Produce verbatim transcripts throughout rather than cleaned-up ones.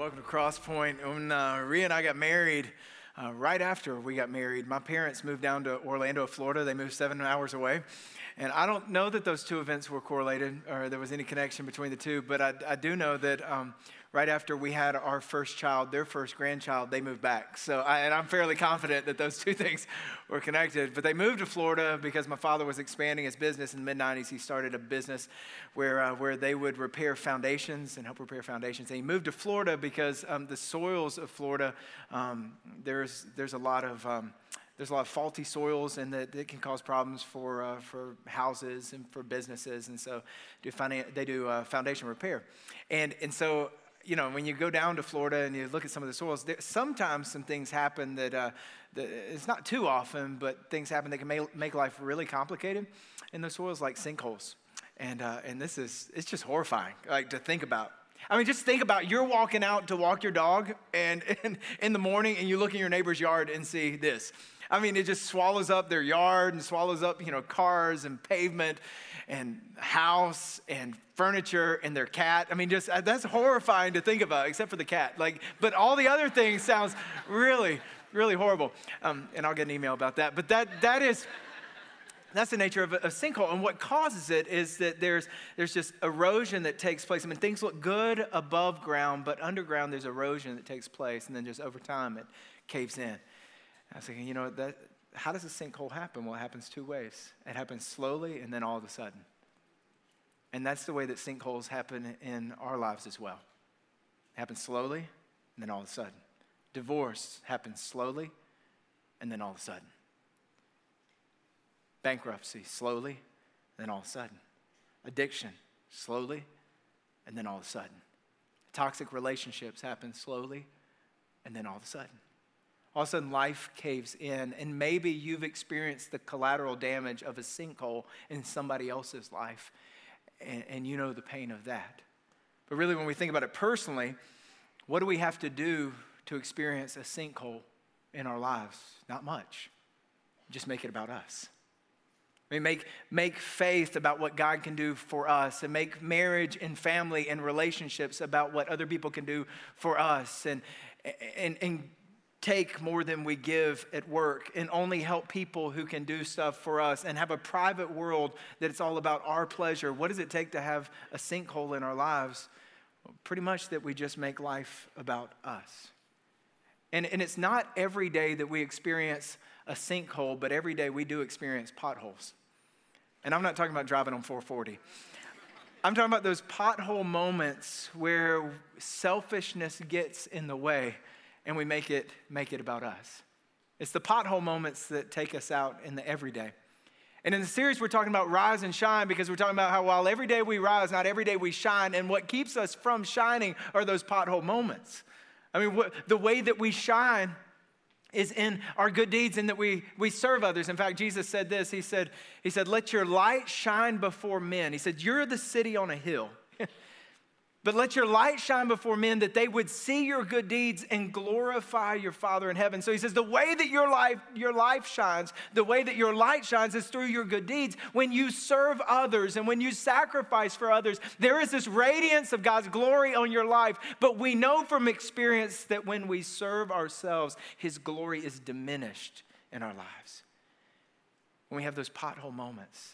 Welcome to Crosspoint. When uh, Rhea and I got married, uh, right after we got married, my parents moved down to Orlando, Florida. They moved seven hours away. And I don't know that those two events were correlated or there was any connection between the two, but I, I do know that um, right after we had our first child, their first grandchild, they moved back. So, I, and I'm fairly confident that those two things were connected. But they moved to Florida because my father was expanding his business in the mid nineties. He started a business where uh, where they would repair foundations and help repair foundations. And he moved to Florida because um, the soils of Florida, um, there's there's a lot of um, There's a lot of faulty soils, and that it can cause problems for uh, for houses and for businesses. And so, do finan- they do uh, foundation repair. And and so, you know, when you go down to Florida and you look at some of the soils, there, sometimes some things happen that, uh, that it's not too often, but things happen that can make, make life really complicated in the soils, like sinkholes. And uh, and this is it's just horrifying, like to think about. I mean, just think about you're walking out to walk your dog, and, and in the morning, and you look in your neighbor's yard and see this. I mean, it just swallows up their yard and swallows up, you know, cars and pavement and house and furniture and their cat. I mean, just that's horrifying to think about, except for the cat. Like, but all the other things sounds really, really horrible. Um, and I'll get an email about that. But that that is. That's the nature of a, a sinkhole. And what causes it is that there's there's just erosion that takes place. I mean, things look good above ground, but underground there's erosion that takes place. And then just over time it caves in. I was thinking, you know, that how does a sinkhole happen? Well, it happens two ways. It happens slowly and then all of a sudden. And that's the way that sinkholes happen in our lives as well. It happens slowly and then all of a sudden. Divorce happens slowly and then all of a sudden. Bankruptcy, slowly, and then all of a sudden. Addiction, slowly, and then all of a sudden. Toxic relationships happen slowly, and then all of a sudden. All of a sudden, life caves in, and maybe you've experienced the collateral damage of a sinkhole in somebody else's life, and, and you know the pain of that. But really, when we think about it personally, what do we have to do to experience a sinkhole in our lives? Not much. Just make it about us. I mean, make, make faith about what God can do for us, and make marriage and family and relationships about what other people can do for us, and, and, and take more than we give at work, and only help people who can do stuff for us, and have a private world that it's all about our pleasure. What does it take to have a sinkhole in our lives? Well, pretty much that we just make life about us. And, and it's not every day that we experience a sinkhole, but every day we do experience potholes. And I'm not talking about driving on four forty. I'm talking about those pothole moments where selfishness gets in the way and we make it make it about us. It's the pothole moments that take us out in the everyday. And in the series, we're talking about rise and shine, because we're talking about how while every day we rise, not every day we shine. And what keeps us from shining are those pothole moments. I mean, what, the way that we shine is in our good deeds, and that we we serve others. In fact, Jesus said this. He said, he said, let your light shine before men. He said, you're the city on a hill. But let your light shine before men, that they would see your good deeds and glorify your Father in heaven. So he says the way that your life, your life shines, the way that your light shines is through your good deeds. When you serve others and when you sacrifice for others, there is this radiance of God's glory on your life. But we know from experience that when we serve ourselves, his glory is diminished in our lives. When we have those pothole moments.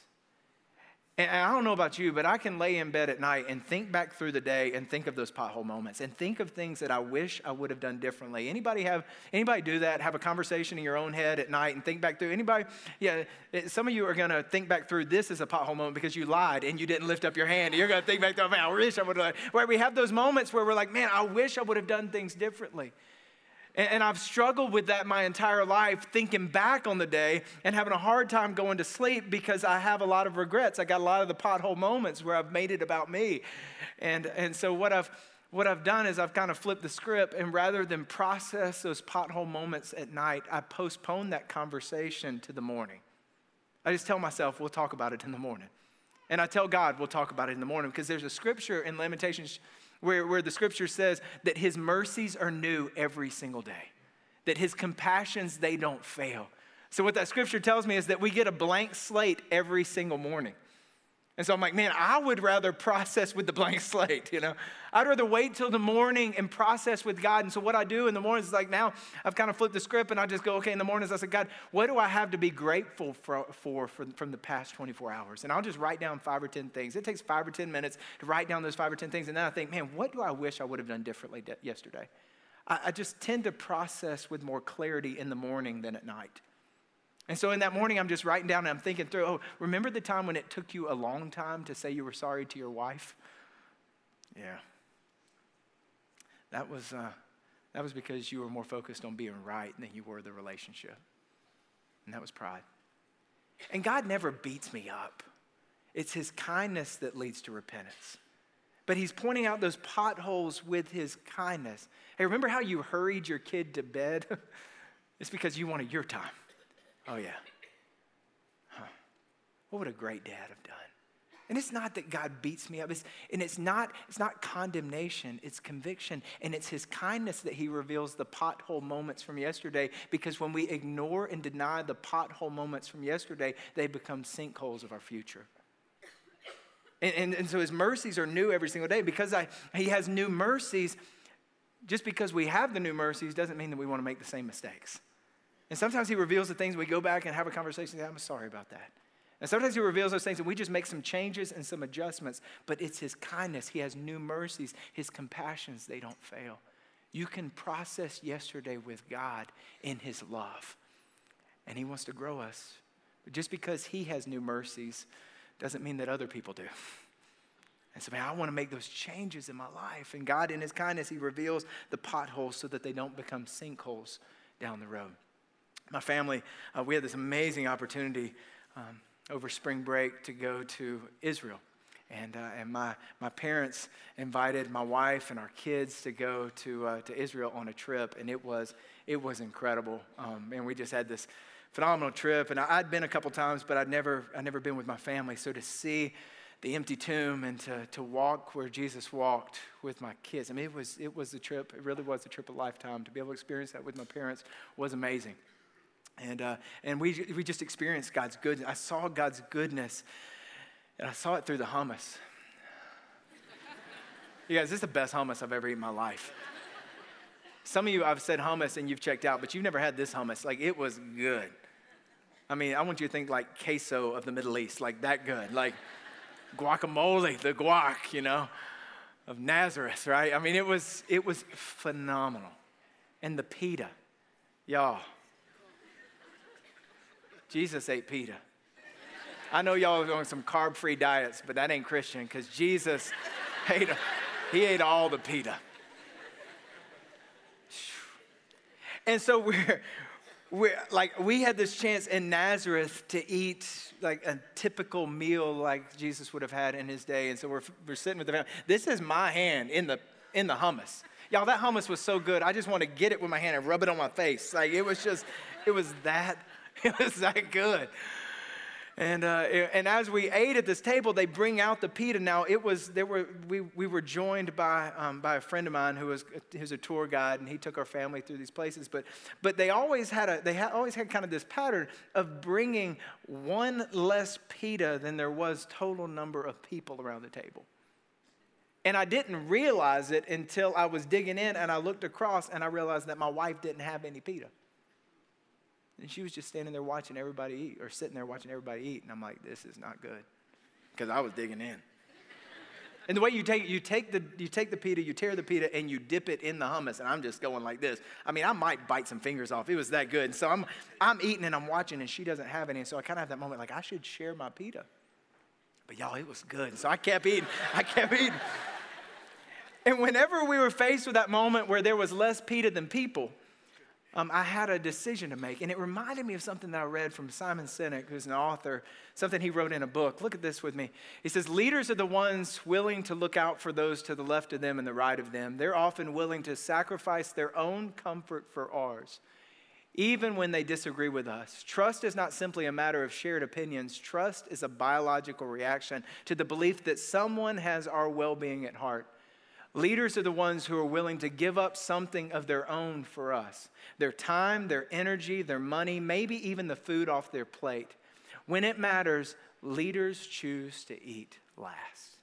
And I don't know about you, but I can lay in bed at night and think back through the day and think of those pothole moments and think of things that I wish I would have done differently. Anybody have, anybody do that? Have a conversation in your own head at night and think back through? Anybody? Yeah, some of you are going to think back through this as a pothole moment because you lied and you didn't lift up your hand. You're going to think back through, man, I wish I would have. Right? We have those moments where we're like, man, I wish I would have done things differently. And I've struggled with that my entire life, thinking back on the day and having a hard time going to sleep because I have a lot of regrets. I got a lot of the pothole moments where I've made it about me. And, and so what I've, what I've done is I've kind of flipped the script, and rather than process those pothole moments at night, I postpone that conversation to the morning. I just tell myself, we'll talk about it in the morning. And I tell God, we'll talk about it in the morning, because there's a scripture in Lamentations Where, where the scripture says that his mercies are new every single day, that his compassions, they don't fail. So what that scripture tells me is that we get a blank slate every single morning. And so I'm like, man, I would rather process with the blank slate, you know. I'd rather wait till the morning and process with God. And so what I do in the mornings is like now I've kind of flipped the script and I just go, okay, in the mornings I said, God, what do I have to be grateful for, for, for from the past twenty-four hours? And I'll just write down five or ten things. It takes five or ten minutes to write down those five or ten things. And then I think, man, what do I wish I would have done differently de- yesterday? I, I just tend to process with more clarity in the morning than at night. And so in that morning, I'm just writing down and I'm thinking through, oh, remember the time when it took you a long time to say you were sorry to your wife? Yeah. That was, uh, that was because you were more focused on being right than you were the relationship. And that was pride. And God never beats me up. It's his kindness that leads to repentance. But he's pointing out those potholes with his kindness. Hey, remember how you hurried your kid to bed? It's because you wanted your time. Oh, yeah. Huh. What would a great dad have done? And it's not that God beats me up. It's, and it's not, it's not condemnation. It's conviction. And it's his kindness that he reveals the pothole moments from yesterday. Because when we ignore and deny the pothole moments from yesterday, they become sinkholes of our future. And, and, and so his mercies are new every single day. Because I, he has new mercies, just because we have the new mercies doesn't mean that we want to make the same mistakes. And sometimes he reveals the things, we go back and have a conversation, I'm sorry about that. And sometimes he reveals those things and we just make some changes and some adjustments, but it's his kindness. He has new mercies. His compassions, they don't fail. You can process yesterday with God in his love. And he wants to grow us. But just because he has new mercies doesn't mean that other people do. And so, man, I want to make those changes in my life. And God, in his kindness, he reveals the potholes so that they don't become sinkholes down the road. My family, uh, we had this amazing opportunity um, over spring break to go to Israel. And, uh, and my, my parents invited my wife and our kids to go to, uh, to Israel on a trip. And it was, it was incredible. Um, and we just had this phenomenal trip. And I, I'd been a couple times, but I'd never, I'd never been with my family. So to see the empty tomb and to, to walk where Jesus walked with my kids, I mean, it was, it was a trip. It really was a trip of a lifetime. To be able to experience that with my parents was amazing. And uh, and we we just experienced God's goodness. I saw God's goodness, and I saw it through the hummus. You guys, this is the best hummus I've ever eaten in my life. Some of you, I've said hummus and you've checked out, but you've never had this hummus. Like, it was good. I mean, I want you to think like queso of the Middle East, like that good. Like guacamole, the guac, you know, of Nazareth, right? I mean, it was it was phenomenal. And the pita, y'all. Jesus ate pita. I know y'all are on some carb-free diets, but that ain't Christian because Jesus ate, he ate all the pita. And so we're, we're like, we had this chance in Nazareth to eat like a typical meal like Jesus would have had in his day. And so we're, we're sitting with the family. This is my hand in the, in the hummus. Y'all, that hummus was so good. I just want to get it with my hand and rub it on my face. Like, it was just, it was that It was that good. And uh, and as we ate at this table, they bring out the pita. Now it was there were we we were joined by um, by a friend of mine who was who's a tour guide, and he took our family through these places. But but they always had a they had always had kind of this pattern of bringing one less pita than there was total number of people around the table. And I didn't realize it until I was digging in and I looked across and I realized that my wife didn't have any pita. And she was just standing there watching everybody eat, or sitting there watching everybody eat. And I'm like, this is not good, because I was digging in. And the way you take you take the you take the pita, you tear the pita, and you dip it in the hummus. And I'm just going like this. I mean, I might bite some fingers off. It was that good. And so I'm I'm eating and I'm watching, and she doesn't have any. And so I kind of have that moment like, I should share my pita. But y'all, it was good. And so I kept eating. I kept eating. And whenever we were faced with that moment where there was less pita than people, Um, I had a decision to make, and it reminded me of something that I read from Simon Sinek, who's an author, something he wrote in a book. Look at this with me. He says, leaders are the ones willing to look out for those to the left of them and the right of them. They're often willing to sacrifice their own comfort for ours, even when they disagree with us. Trust is not simply a matter of shared opinions. Trust is a biological reaction to the belief that someone has our well-being at heart. Leaders are the ones who are willing to give up something of their own for us. Their time, their energy, their money, maybe even the food off their plate. When it matters, leaders choose to eat last.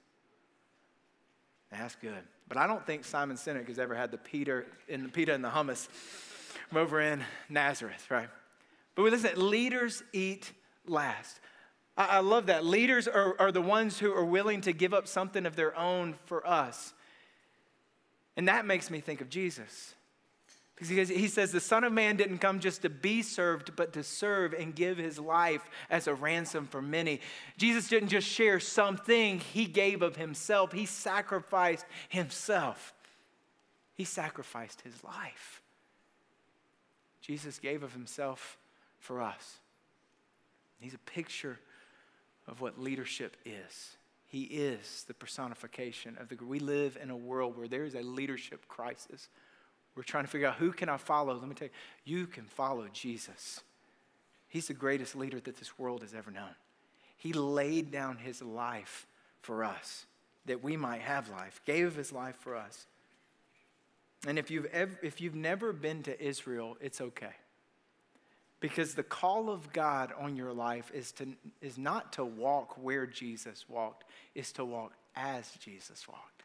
That's good. But I don't think Simon Sinek has ever had the Peter in the pita and the hummus from over in Nazareth, right? But listen, leaders eat last. I, I love that. Leaders are, are the ones who are willing to give up something of their own for us. And that makes me think of Jesus. Because he says the Son of Man didn't come just to be served, but to serve and give his life as a ransom for many. Jesus didn't just share something, he gave of himself. He sacrificed himself. He sacrificed his life. Jesus gave of himself for us. He's a picture of what leadership is. He is the personification of the, we live in a world where there is a leadership crisis. We're trying to figure out who can I follow. Let me tell you, you can follow Jesus. He's the greatest leader that this world has ever known. He laid down his life for us that we might have life, gave his life for us. And if you've ever, if you've never been to Israel, it's okay. Because the call of God on your life is to is not to walk where Jesus walked, is to walk as Jesus walked.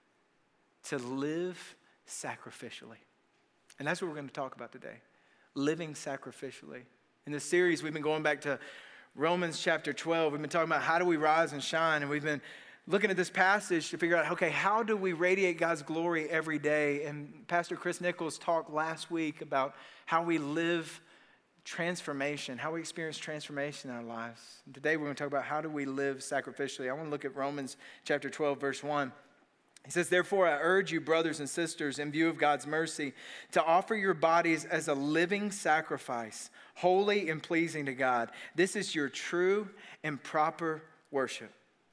To live sacrificially. And that's what we're going to talk about today. Living sacrificially. In this series, we've been going back to Romans chapter twelve. We've been talking about how do we rise and shine. And we've been looking at this passage to figure out, okay, how do we radiate God's glory every day? And Pastor Chris Nichols talked last week about how we live transformation, how we experience transformation in our lives. And today we're going to talk about how do we live sacrificially. I want to look at Romans chapter twelve, verse one. He says, therefore, I urge you, brothers and sisters, in view of God's mercy, to offer your bodies as a living sacrifice, holy and pleasing to God. This is your true and proper worship.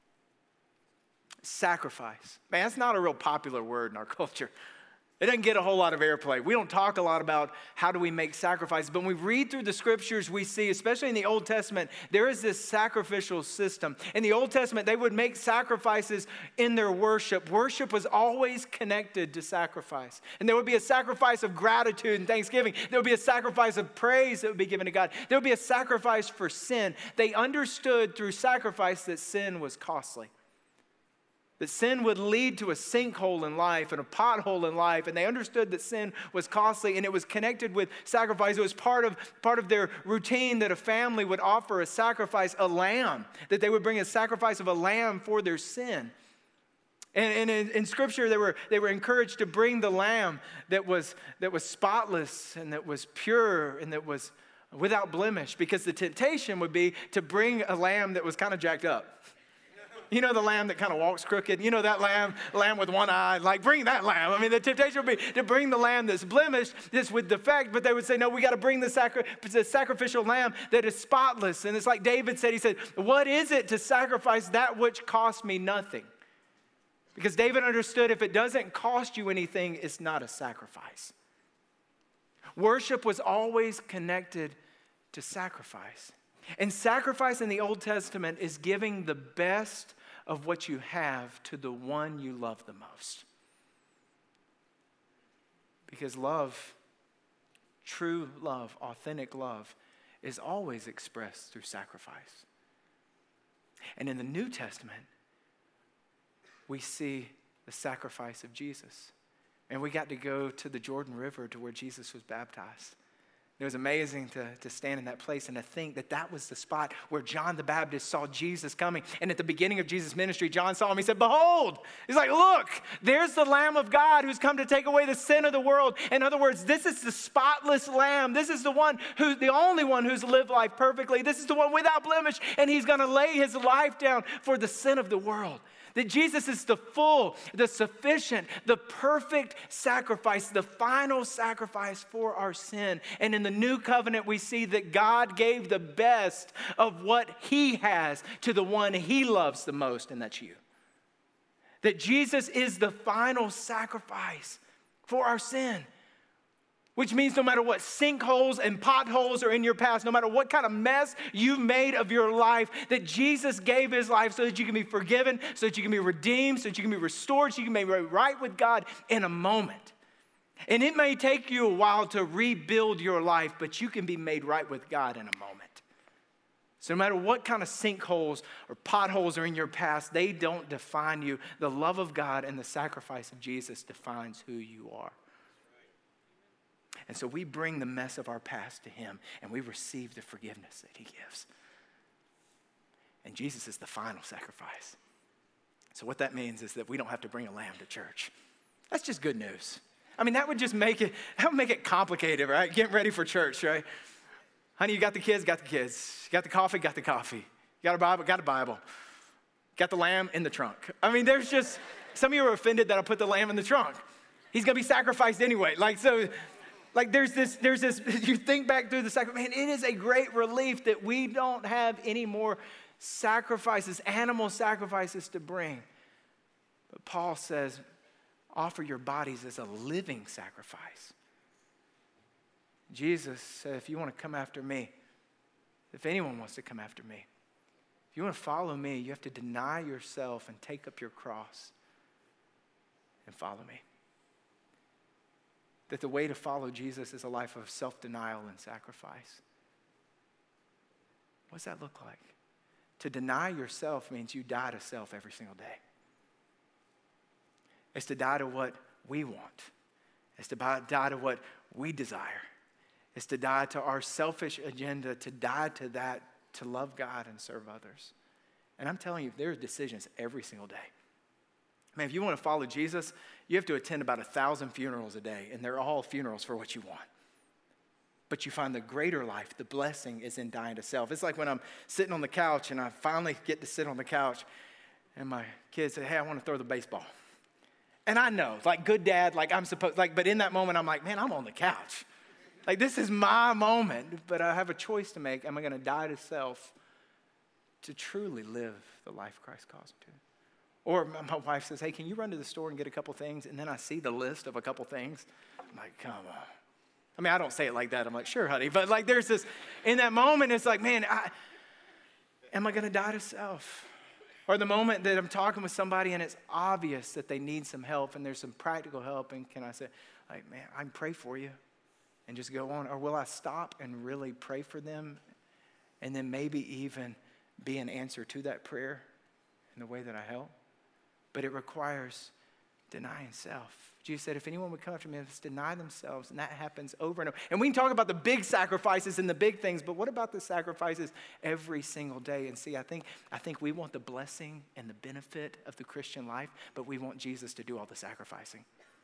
Sacrifice. Man, that's not a real popular word in our culture. It doesn't get a whole lot of airplay. We don't talk a lot about how do we make sacrifices. But when we read through the scriptures, we see, especially in the Old Testament, there is this sacrificial system. In the Old Testament, they would make sacrifices in their worship. Worship was always connected to sacrifice. And there would be a sacrifice of gratitude and thanksgiving. There would be a sacrifice of praise that would be given to God. There would be a sacrifice for sin. They understood through sacrifice that sin was costly. That sin would lead to a sinkhole in life and a pothole in life. And they understood that sin was costly and it was connected with sacrifice. It was part of, part of their routine that a family would offer a sacrifice, a lamb. That they would bring a sacrifice of a lamb for their sin. And, and in, in Scripture, they were, they were encouraged to bring the lamb that was, that was spotless and that was pure and that was without blemish. Because the temptation would be to bring a lamb that was kind of jacked up. You know the lamb that kind of walks crooked? You know that lamb, lamb with one eye? Like, bring that lamb. I mean, the temptation would be to bring the lamb that's blemished, that's with defect, but they would say, no, we got to bring the, sacri- the sacrificial lamb that is spotless. And it's like David said, he said, what is it to sacrifice that which cost me nothing? Because David understood if it doesn't cost you anything, it's not a sacrifice. Worship was always connected to sacrifice. And sacrifice in the Old Testament is giving the best of what you have to the one you love the most. Because love, true love, authentic love, is always expressed through sacrifice. And in the New Testament, we see the sacrifice of Jesus. And we got to go to the Jordan River to where Jesus was baptized. It was amazing to, to stand in that place and to think that that was the spot where John the Baptist saw Jesus coming. And at the beginning of Jesus' ministry, John saw him. He said, behold. He's like, look, there's the Lamb of God who's come to take away the sin of the world. In other words, this is the spotless Lamb. This is the one who's the only one who's lived life perfectly. This is the one without blemish. And he's going to lay his life down for the sin of the world. That Jesus is the full, the sufficient, the perfect sacrifice, the final sacrifice for our sin. And in the new covenant, we see that God gave the best of what he has to the one he loves the most, and that's you. That Jesus is the final sacrifice for our sin. Which means no matter what sinkholes and potholes are in your past, no matter what kind of mess you've made of your life, that Jesus gave his life so that you can be forgiven, so that you can be redeemed, so that you can be restored, so you can be right with God in a moment. And it may take you a while to rebuild your life, but you can be made right with God in a moment. So no matter what kind of sinkholes or potholes are in your past, they don't define you. The love of God and the sacrifice of Jesus defines who you are. And so we bring the mess of our past to him, and we receive the forgiveness that he gives. And Jesus is the final sacrifice. So what that means is that we don't have to bring a lamb to church. That's just good news. I mean, that would just make it, that would make it complicated, right? Getting ready for church, right? Honey, you got the kids, got the kids. You got the coffee, got the coffee. You got a Bible, got a Bible. Got the lamb in the trunk. I mean, there's just, some of you are offended that I put the lamb in the trunk. He's gonna be sacrificed anyway. Like, so, like there's this, there's this, you think back through the sacrifice, man, it is a great relief that we don't have any more sacrifices, animal sacrifices to bring. But Paul says, offer your bodies as a living sacrifice. Jesus said, if you want to come after me, if anyone wants to come after me, if you want to follow me, you have to deny yourself and take up your cross and follow me. That the way to follow Jesus is a life of self-denial and sacrifice. What does that look like? To deny yourself means you die to self every single day. It's to die to what we want. It's to die to what we desire. It's to die to our selfish agenda, to die to that, to love God and serve others. And I'm telling you, there are decisions every single day. Man, if you want to follow Jesus, you have to attend about a thousand funerals a day, and they're all funerals for what you want. But you find the greater life, the blessing is in dying to self. It's like when I'm sitting on the couch and I finally get to sit on the couch and my kids say, hey, I want to throw the baseball. And I know, like good dad, like I'm supposed, like, but in that moment I'm like, man, I'm on the couch. Like this is my moment, but I have a choice to make. Am I going to die to self to truly live the life Christ calls me to? Or my wife says, hey, can you run to the store and get a couple things? And then I see the list of a couple things. I'm like, come on. I mean, I don't say it like that. I'm like, sure, honey. But like there's this, in that moment, it's like, man, I, am I going to die to self? Or the moment that I'm talking with somebody and it's obvious that they need some help and there's some practical help. And can I say, like, man, I can pray for you and just go on? Or will I stop and really pray for them and then maybe even be an answer to that prayer in the way that I help? But it requires denying self. Jesus said, if anyone would come after me, let's deny themselves. And that happens over and over. And we can talk about the big sacrifices and the big things, but what about the sacrifices every single day? And see, I think, I think we want the blessing and the benefit of the Christian life, but we want Jesus to do all the sacrificing.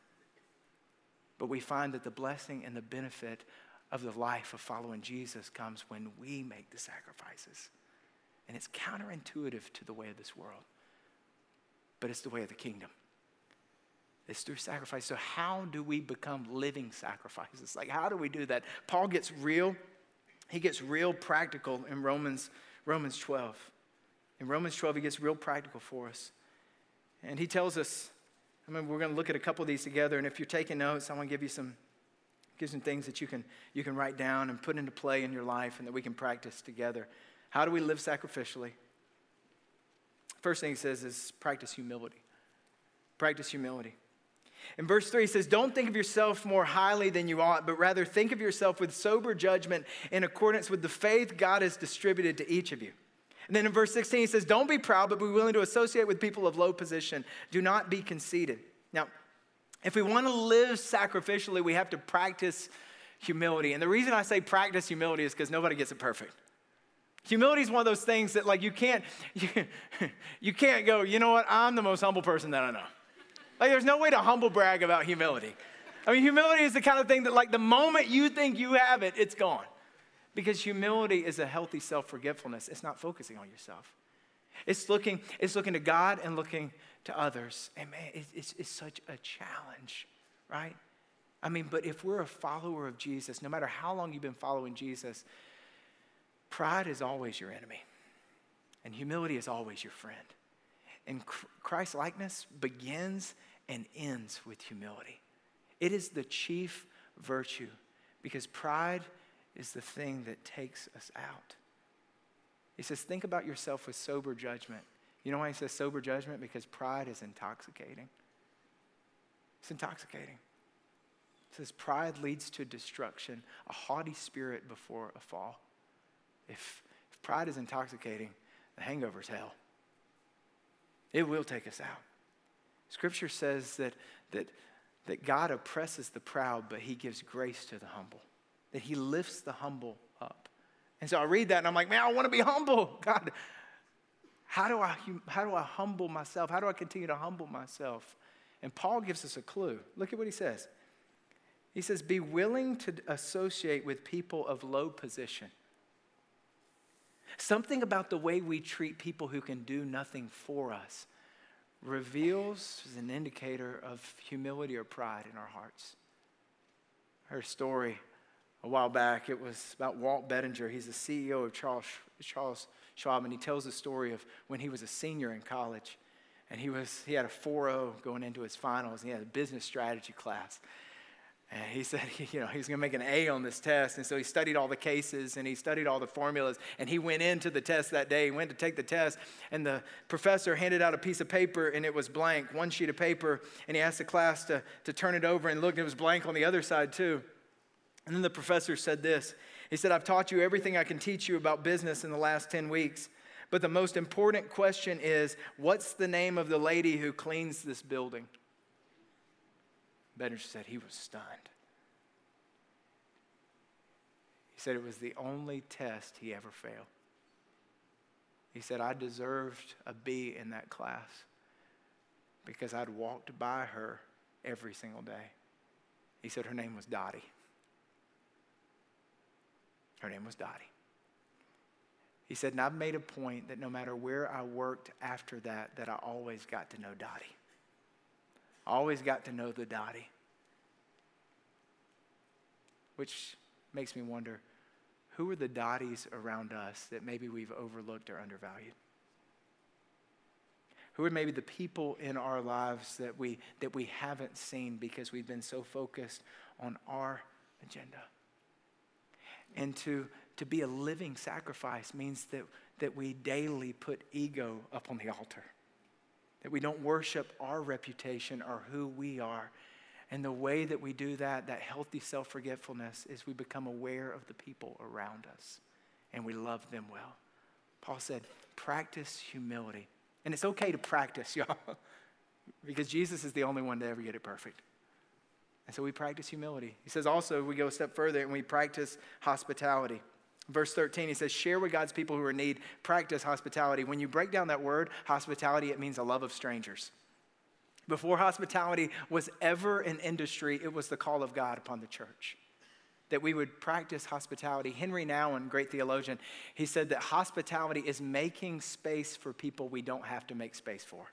But we find that the blessing and the benefit of the life of following Jesus comes when we make the sacrifices. And it's counterintuitive to the way of this world, but it's the way of the kingdom. It's through sacrifice. So how do we become living sacrifices? Like, how do we do that? Paul gets real. He gets real practical in Romans, Romans twelve. In Romans twelve, he gets real practical for us. And he tells us, I mean, we're going to look at a couple of these together. And if you're taking notes, I want to give you some, give some things that you can, you can write down and put into play in your life and that we can practice together. How do we live sacrificially? First thing he says is practice humility. Practice humility. In verse three, he says, don't think of yourself more highly than you ought, but rather think of yourself with sober judgment in accordance with the faith God has distributed to each of you. And then in verse sixteen, he says, don't be proud, but be willing to associate with people of low position. Do not be conceited. Now, if we want to live sacrificially, we have to practice humility. And the reason I say practice humility is because nobody gets it perfect. Humility is one of those things that like you can't, you, you can't go, you know what, I'm the most humble person that I know. Like there's no way to humble brag about humility. I mean, humility is the kind of thing that like the moment you think you have it, it's gone. Because humility is a healthy self-forgetfulness. It's not focusing on yourself. It's looking, it's looking to God and looking to others. And man, it's, it's, it's such a challenge, right? I mean, but if we're a follower of Jesus, no matter how long you've been following Jesus, pride is always your enemy. And humility is always your friend. And Christ's likeness begins and ends with humility. It is the chief virtue because pride is the thing that takes us out. He says, think about yourself with sober judgment. You know why he says sober judgment? Because pride is intoxicating. It's intoxicating. It says pride leads to destruction, a haughty spirit before a fall. If, if pride is intoxicating. The hangover's hell. It will take us out. Scripture says that, that, that God oppresses the proud, but he gives grace to the humble. That he lifts the humble up. And so I read that and I'm like, man, I want to be humble. God, how do I, how do I humble myself? How do I continue to humble myself? And Paul gives us a clue. Look at what he says. He says, be willing to associate with people of low position. Something about the way we treat people who can do nothing for us reveals as an indicator of humility or pride in our hearts. I heard a story a while back. It was about Walt Bettinger. He's the C E O of Charles, Charles Schwab, and he tells the story of when he was a senior in college. And he was he had a four oh going into his finals, and he had a business strategy class. And he said, you know, he was going to make an A on this test. And so he studied all the cases and he studied all the formulas. And he went into the test that day. He went to take the test. And the professor handed out a piece of paper and it was blank, one sheet of paper. And he asked the class to, to turn it over and look. And it was blank on the other side too. And then the professor said this. He said, I've taught you everything I can teach you about business in the last ten weeks. But the most important question is, what's the name of the lady who cleans this building? Bettinger said he was stunned. He said it was the only test he ever failed. He said, I deserved a B in that class because I'd walked by her every single day. He said her name was Dottie. Her name was Dottie. He said, and I've made a point that no matter where I worked after that, that I always got to know Dottie. Always got to know the Dottie. Which makes me wonder, who are the Dotties around us that maybe we've overlooked or undervalued? Who are maybe the people in our lives that we that we haven't seen because we've been so focused on our agenda? And to, to be a living sacrifice means that, that we daily put ego up on the altar. That we don't worship our reputation or who we are. And the way that we do that, that healthy self-forgetfulness, is we become aware of the people around us. And we love them well. Paul said, practice humility. And it's okay to practice, y'all. Because Jesus is the only one to ever get it perfect. And so we practice humility. He says also, we go a step further and we practice hospitality. Verse thirteen, he says, share with God's people who are in need. Practice hospitality. When you break down that word, hospitality, it means a love of strangers. Before hospitality was ever an industry, it was the call of God upon the church. That we would practice hospitality. Henry Nouwen, great theologian, he said that hospitality is making space for people we don't have to make space for.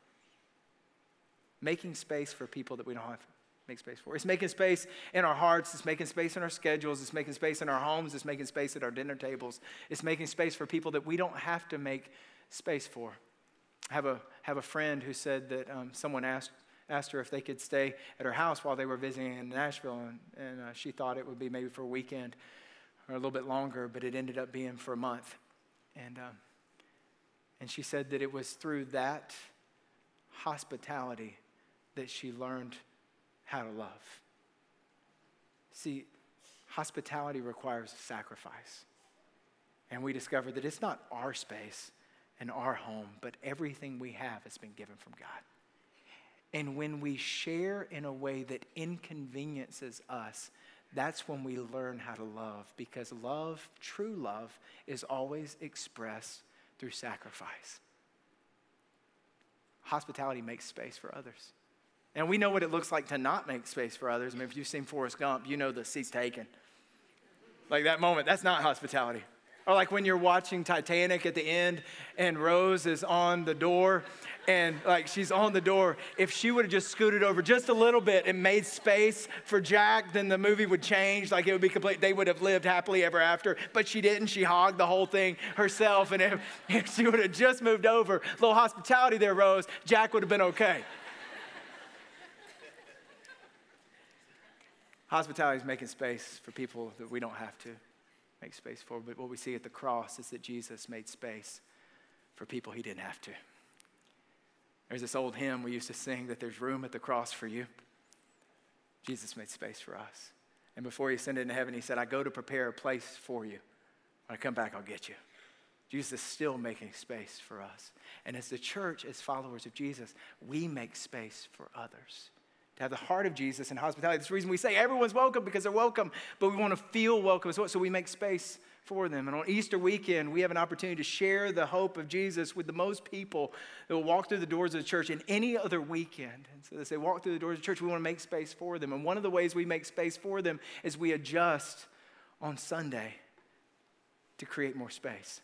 Making space for people that we don't have to make space for. It's making space in our hearts. It's making space in our schedules. It's making space in our homes. It's making space at our dinner tables. It's making space for people that we don't have to make space for. I have a, have a friend who said that um, someone asked, asked her if they could stay at her house while they were visiting in Nashville, and, and uh, she thought it would be maybe for a weekend or a little bit longer, but it ended up being for a month. And, um, and she said that it was through that hospitality that she learned how to love. See, hospitality requires sacrifice. And we discovered that it's not our space and our home, but everything we have has been given from God. And when we share in a way that inconveniences us, that's when we learn how to love, because love, true love, is always expressed through sacrifice. Hospitality makes space for others. And we know what it looks like to not make space for others. I mean, if you've seen Forrest Gump, you know the seat's taken. Like that moment, that's not hospitality. Or like when you're watching Titanic at the end and Rose is on the door and like she's on the door. If she would have just scooted over just a little bit and made space for Jack, then the movie would change. Like it would be complete. They would have lived happily ever after. But she didn't. She hogged the whole thing herself. And if, if she would have just moved over, a little hospitality there, Rose, Jack would have been okay. Hospitality is making space for people that we don't have to make space for. But what we see at the cross is that Jesus made space for people he didn't have to. There's this old hymn we used to sing that there's room at the cross for you. Jesus made space for us. And before he ascended into heaven, he said, I go to prepare a place for you. When I come back, I'll get you. Jesus is still making space for us. And as the church, as followers of Jesus, we make space for others. To have the heart of Jesus and hospitality. That's the reason we say everyone's welcome, because they're welcome, but we want to feel welcome as well, so we make space for them. And on Easter weekend, we have an opportunity to share the hope of Jesus with the most people that will walk through the doors of the church in any other weekend. And so as they walk through the doors of the church, we want to make space for them. And one of the ways we make space for them is we adjust on Sunday to create more space.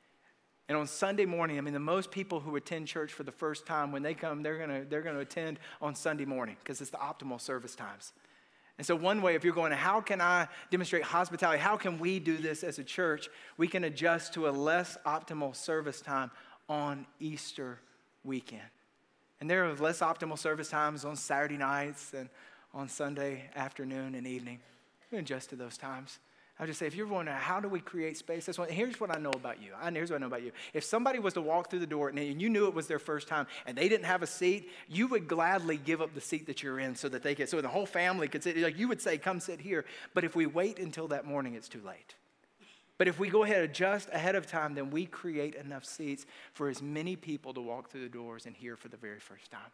And on Sunday morning, I mean, the most people who attend church for the first time, when they come, they're going to they're going to attend on Sunday morning because it's the optimal service times. And so one way, if you're going, how can I demonstrate hospitality? How can we do this as a church? We can adjust to a less optimal service time on Easter weekend. And there are less optimal service times on Saturday nights and on Sunday afternoon and evening. We can adjust to those times. I would just say, if you're wondering, how do we create space? That's one, here's what I know about you. I, here's what I know about you. If somebody was to walk through the door and you knew it was their first time and they didn't have a seat, you would gladly give up the seat that you're in so that they could, so the whole family could sit. Like you would say, come sit here. But if we wait until that morning, it's too late. But if we go ahead and adjust ahead of time, then we create enough seats for as many people to walk through the doors and hear for the very first time.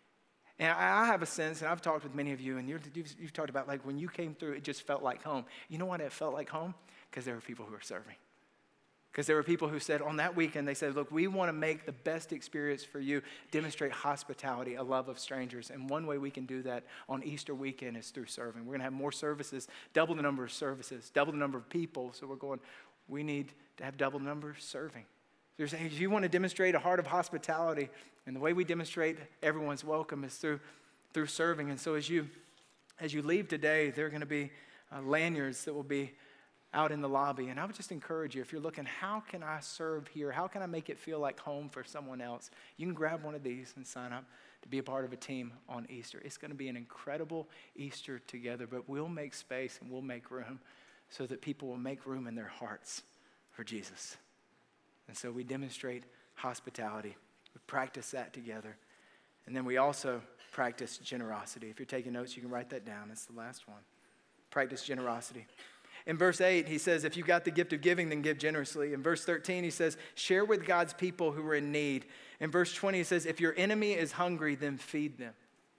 And I have a sense, and I've talked with many of you, and you've, you've talked about like when you came through, it just felt like home. You know why it felt like home? Because there were people who were serving. Because there were people who said on that weekend, they said, look, we want to make the best experience for you, demonstrate hospitality, a love of strangers. And one way we can do that on Easter weekend is through serving. We're going to have more services, double the number of services, double the number of people. So we're going, we need to have double the number serving. There's, if you want to demonstrate a heart of hospitality, and the way we demonstrate everyone's welcome is through through serving. And so as you as you leave today, there are going to be uh, lanyards that will be out in the lobby. And I would just encourage you, if you're looking, how can I serve here? How can I make it feel like home for someone else? You can grab one of these and sign up to be a part of a team on Easter. It's going to be an incredible Easter together, but we'll make space and we'll make room so that people will make room in their hearts for Jesus. And so we demonstrate hospitality. We practice that together. And then we also practice generosity. If you're taking notes, you can write that down. It's the last one. Practice generosity. In verse eight, he says, if you've got the gift of giving, then give generously. In verse thirteen, he says, share with God's people who are in need. In verse twenty, he says, if your enemy is hungry, then feed them.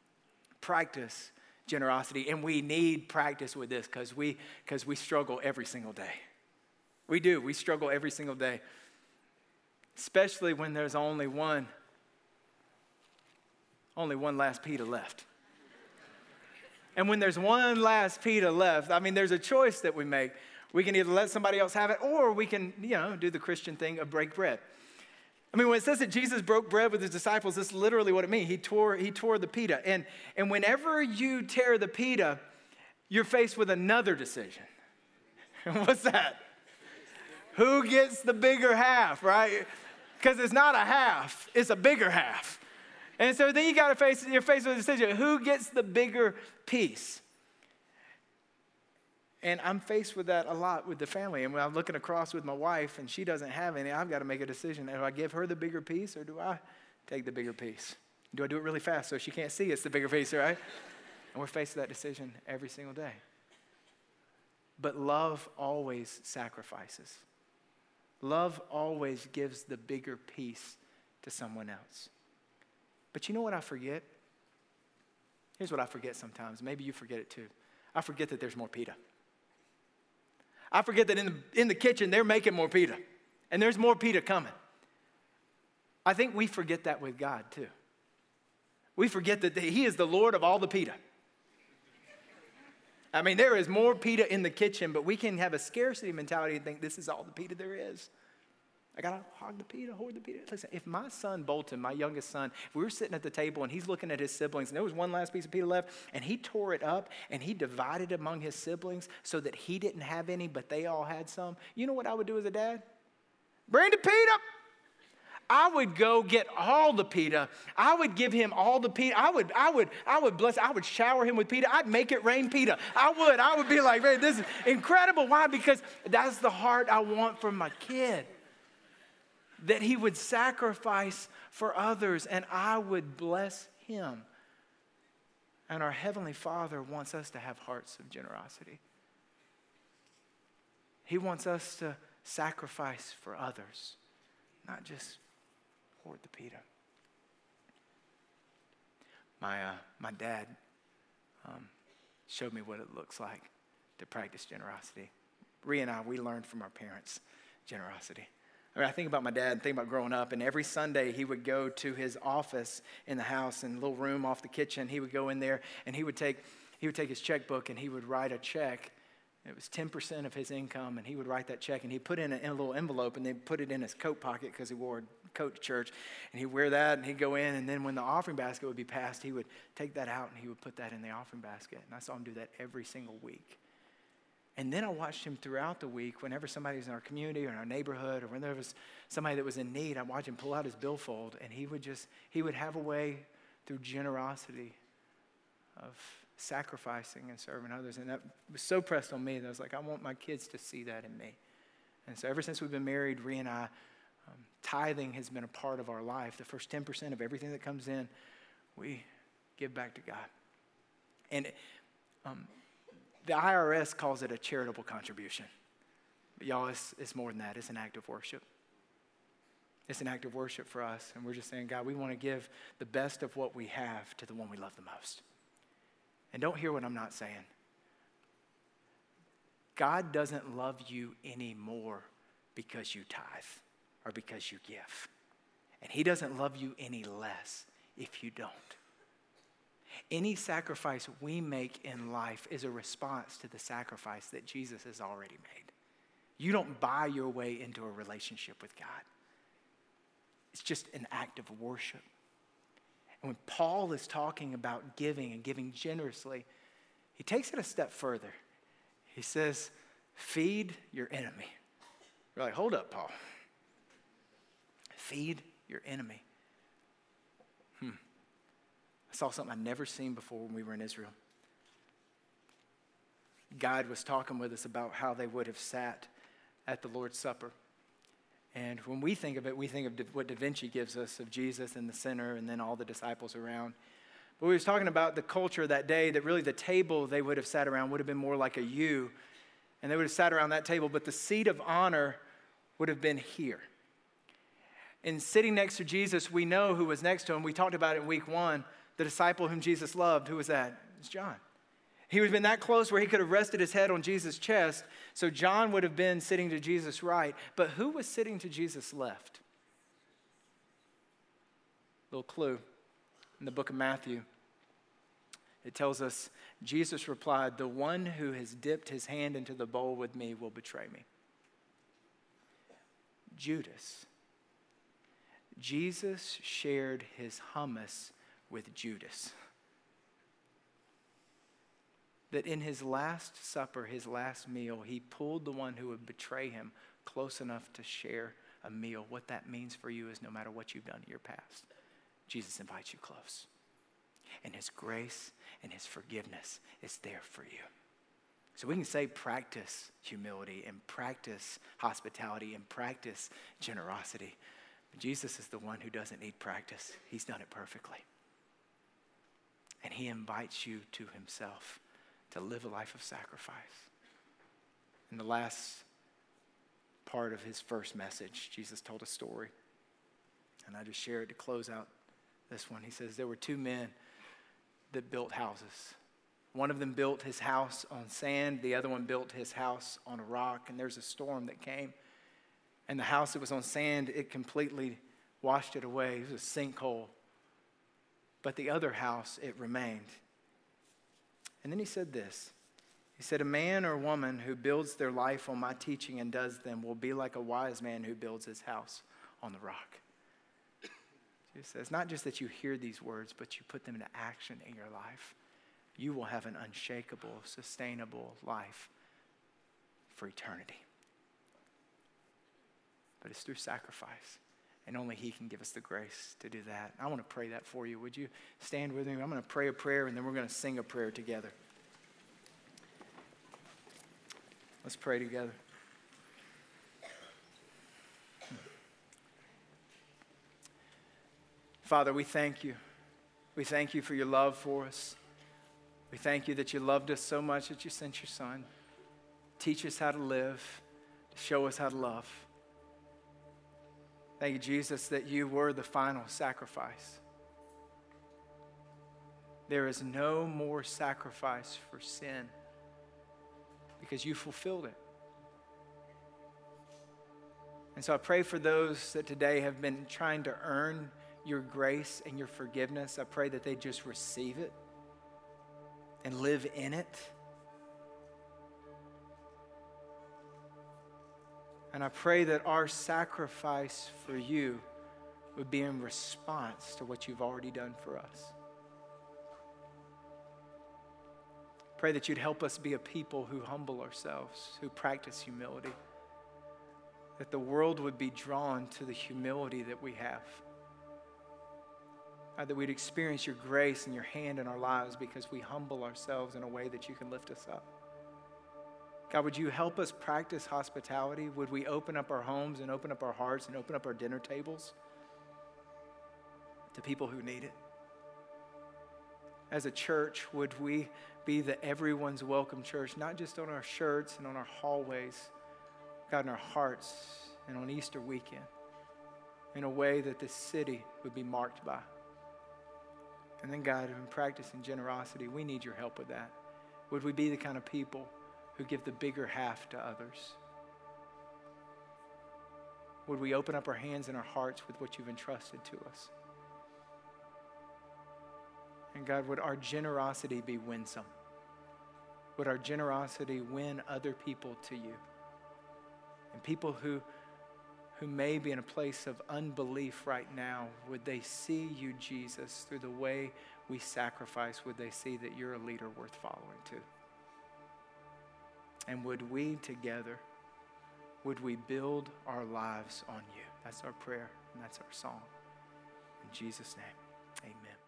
Practice generosity. And we need practice with this because we, because we struggle every single day. We do. We struggle every single day. Especially when there's only one, only one last pita left. And when there's one last pita left, I mean, there's a choice that we make. We can either let somebody else have it, or we can, you know, do the Christian thing of break bread. I mean, when it says that Jesus broke bread with his disciples, that's literally what it means. He tore, he tore the pita. And, and whenever you tear the pita, you're faced with another decision. What's that? Who gets the bigger half, right? Because it's not a half, it's a bigger half. And so then you got to face, you're faced with a decision. Who gets the bigger piece? And I'm faced with that a lot with the family. And when I'm looking across with my wife and she doesn't have any, I've got to make a decision. Do I give her the bigger piece or do I take the bigger piece? Do I do it really fast so she can't see it's the bigger piece, right? And we're faced with that decision every single day. But love always sacrifices. Love always gives the bigger piece to someone else. But you know what I forget? Here's what I forget sometimes. Maybe you forget it too. I forget that there's more pita. I forget that in the, in the kitchen, they're making more pita. And there's more pita coming. I think we forget that with God too. We forget that He is the Lord of all the pita. I mean, there is more pita in the kitchen, but we can have a scarcity mentality and think this is all the pita there is. I got to hog the pita, hoard the pita. Listen, if my son Bolton, my youngest son, if we were sitting at the table and he's looking at his siblings and there was one last piece of pita left and he tore it up and he divided among his siblings so that he didn't have any, but they all had some, you know what I would do as a dad? Bring the pita. I would go get all the pita. I would give him all the pita. I would, I would, I would bless, I would shower him with pita. I'd make it rain pita. I would. I would be like, man, this is incredible. Why? Because that's the heart I want from my kid. That he would sacrifice for others and I would bless him. And our Heavenly Father wants us to have hearts of generosity. He wants us to sacrifice for others, not just hoard the pita. My, uh, my dad um, showed me what it looks like to practice generosity. Rhea and I, we learned from our parents generosity. I mean, I think about my dad and think about growing up, and every Sunday he would go to his office in the house, in a little room off the kitchen. He would go in there and he would take he would take his checkbook and he would write a check. It was ten percent of his income, and he would write that check, and he'd put it in a, in a little envelope, and they'd put it in his coat pocket because he wore a coat to church, and he'd wear that, and he'd go in, and then when the offering basket would be passed, he would take that out, and he would put that in the offering basket, and I saw him do that every single week. And then I watched him throughout the week, whenever somebody was in our community or in our neighborhood, or when there was somebody that was in need, I'd watch him pull out his billfold, and he would just, he would have a way through generosity of sacrificing and serving others. And that was so pressed on me that I was like, I want my kids to see that in me. And so ever since we've been married, Rhea and I, um, tithing has been a part of our life. The first ten percent of everything that comes in, we give back to God. And um, the I R S calls it a charitable contribution. But y'all, it's, it's more than that. It's an act of worship. It's an act of worship for us. And we're just saying, God, we want to give the best of what we have to the one we love the most. And don't hear what I'm not saying. God doesn't love you anymore because you tithe or because you give. And he doesn't love you any less if you don't. Any sacrifice we make in life is a response to the sacrifice that Jesus has already made. You don't buy your way into a relationship with God. It's just an act of worship. And when Paul is talking about giving and giving generously, he takes it a step further. He says, feed your enemy. You're like, hold up, Paul. Feed your enemy. Hmm. I saw something I'd never seen before when we were in Israel. God was talking with us about how they would have sat at the Lord's Supper. And when we think of it, we think of what Da Vinci gives us of Jesus in the center and then all the disciples around. But we was talking about the culture of that day, that really the table they would have sat around would have been more like a U. And they would have sat around that table, but the seat of honor would have been here. And sitting next to Jesus, we know who was next to him. We talked about it in week one. The disciple whom Jesus loved, who was that? It's John. He would have been that close where he could have rested his head on Jesus' chest. So John would have been sitting to Jesus' right. But who was sitting to Jesus' left? Little clue in the book of Matthew. It tells us, Jesus replied, the one who has dipped his hand into the bowl with me will betray me. Judas. Jesus shared his hummus with Judas. That in his last supper, his last meal, he pulled the one who would betray him close enough to share a meal. What that means for you is no matter what you've done in your past, Jesus invites you close. And his grace and his forgiveness is there for you. So we can say practice humility and practice hospitality and practice generosity. But Jesus is the one who doesn't need practice. He's done it perfectly. And he invites you to himself to live a life of sacrifice. In the last part of his first message, Jesus told a story. And I just share it to close out this one. He says there were two men that built houses. One of them built his house on sand. The other one built his house on a rock. And there's a storm that came. And the house that was on sand, it completely washed it away. It was a sinkhole. But the other house, it remained. And then he said this. He said, a man or woman who builds their life on my teaching and does them will be like a wise man who builds his house on the rock. He says, not just that you hear these words, but you put them into action in your life. You will have an unshakable, sustainable life for eternity. But it's through sacrifice. And only he can give us the grace to do that. I want to pray that for you. Would you stand with me? I'm going to pray a prayer, and then we're going to sing a prayer together. Let's pray together. Father, we thank you. We thank you for your love for us. We thank you that you loved us so much that you sent your son. Teach us how to live, to Show us how to love. Thank you, Jesus, that you were the final sacrifice. There is no more sacrifice for sin because you fulfilled it. And so I pray for those that today have been trying to earn your grace and your forgiveness. I pray that they just receive it and live in it. And I pray that our sacrifice for you would be in response to what you've already done for us. Pray that you'd help us be a people who humble ourselves, who practice humility. That the world would be drawn to the humility that we have. God, that we'd experience your grace and your hand in our lives because we humble ourselves in a way that you can lift us up. God, would you help us practice hospitality? Would we open up our homes and open up our hearts and open up our dinner tables to people who need it? As a church, would we be the everyone's welcome church, not just on our shirts and on our hallways, God, in our hearts and on Easter weekend, in a way that this city would be marked by? And then, God, in practicing generosity, we need your help with that. Would we be the kind of people who give the bigger half to others? Would we open up our hands and our hearts with what you've entrusted to us? And God, would our generosity be winsome? Would our generosity win other people to you? And people who, who may be in a place of unbelief right now, would they see you, Jesus, through the way we sacrifice? Would they see that you're a leader worth following too? And would we together, would we build our lives on you? That's our prayer and that's our song. In Jesus' name, amen.